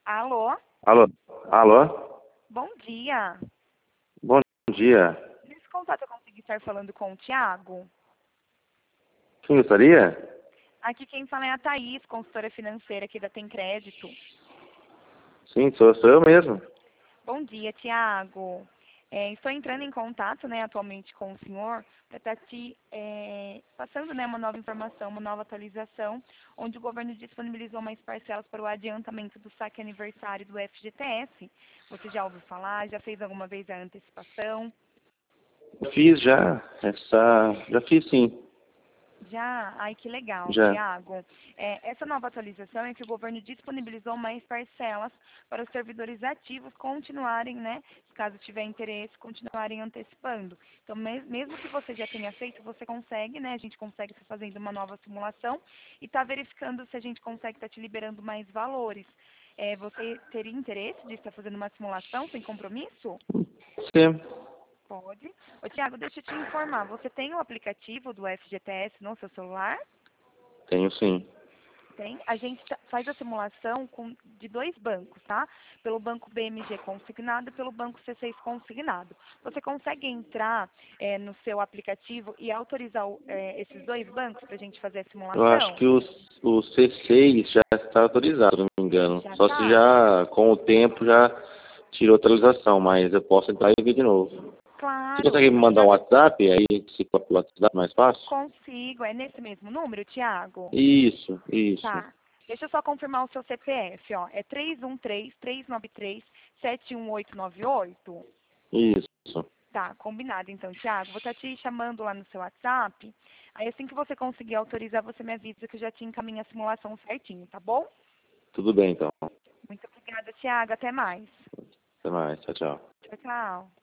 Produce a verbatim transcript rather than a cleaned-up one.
Alô? Alô? Alô? Bom dia. Bom dia. Nesse contato eu consegui estar falando com o Tiago? Quem gostaria? Aqui quem fala é a Thaís, consultora financeira aqui da Tem Crédito. Sim, sou, sou eu mesmo. Bom dia, Tiago. É, estou entrando em contato, né, atualmente com o senhor para estar te é, passando, né, uma nova informação, uma nova atualização, onde o governo disponibilizou mais parcelas para o adiantamento do saque aniversário do F G T S. Você já ouviu falar? Já fez alguma vez a antecipação? Fiz já. Essa. Já fiz sim. Já? Ai, que legal, Já. Tiago. É, essa nova atualização é que o governo disponibilizou mais parcelas para os servidores ativos continuarem, né, caso tiver interesse, continuarem antecipando. Então, mes- mesmo que você já tenha feito, você consegue, né, a gente consegue estar fazendo uma nova simulação e está verificando se a gente consegue estar te liberando mais valores. É, você teria interesse de estar fazendo uma simulação sem compromisso? Sim. Pode. Ô, Tiago, deixa eu te informar. Você tem o aplicativo do F G T S no seu celular? Tenho sim. Tem. A gente tá- faz a simulação com, de dois bancos, tá? Pelo banco B M G consignado e pelo banco C seis consignado. Você consegue entrar eh, no seu aplicativo e autorizar o- eh, esses dois bancos para a gente fazer a Eu acho simulação? que o, o C seis já está autorizado, se não me engano. Já Só se tá? já, com o tempo, já tirou a atualização, mas eu posso entrar e ver de novo. Você Claro. consegue me mandar um Tiago, WhatsApp? Aí, se for pelo WhatsApp, mais fácil? consigo. É nesse mesmo número, Tiago? Isso, isso, Tá. Deixa eu só confirmar o seu C P F, ó. É três um três, três nove três, sete um oito nove oito? isso. Tá, combinado então, Thiago. Vou estar te chamando lá no seu WhatsApp. Aí assim que você conseguir autorizar, você me avisa que eu já te encaminho a simulação certinho, tá bom? Tudo bem, então. Muito obrigada, Thiago. Até mais. Até mais. Tchau, tchau. Tchau, tchau.